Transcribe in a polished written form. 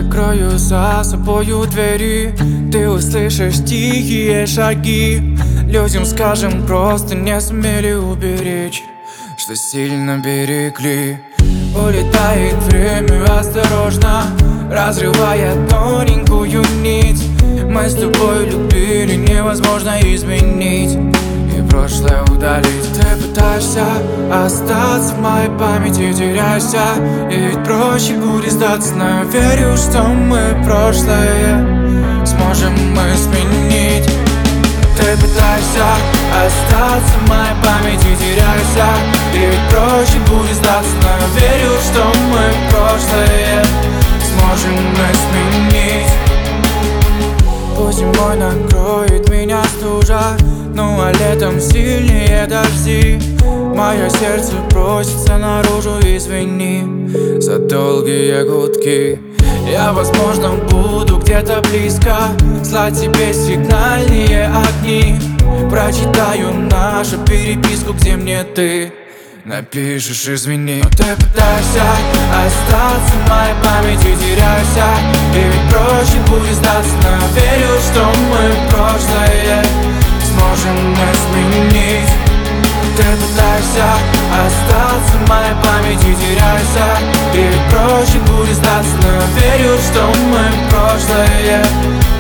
закрою за собою двери, ты услышишь тихие шаги. Людям скажем, просто не сумели уберечь, что сильно берегли. Улетает время осторожно, разрывая тоненькую нить. Мы с тобой любили, невозможно изменить и прошлое удалить. Ты пытаешься остаться в моей памяти, теряешься, и ведь проще будет сдаться. Но верю, что мы прошлое сможем мы сменить. Ты пытаешься остаться в моей памяти, теряешься, и ведь проще будет сдаться. Но верю, что мы прошлое сможем мы сменить. Пусть зимой накроет меня стужа, ну а летом сильнее дожди. Мое сердце просится наружу, извини за долгие гудки. Я, возможно, буду где-то близко, слать тебе сигнальные огни. Прочитаю нашу переписку, где мне ты напишешь извини. Но ты пытаешься остаться в моей памяти, теряешься, и ведь проще будет сдаться. Но верю, что мы прошлое сможем мы сменить. Ты пытаешься остаться в моей памяти, теряешься, и ведь проще будет сдаться. Но верю, что мы прошлое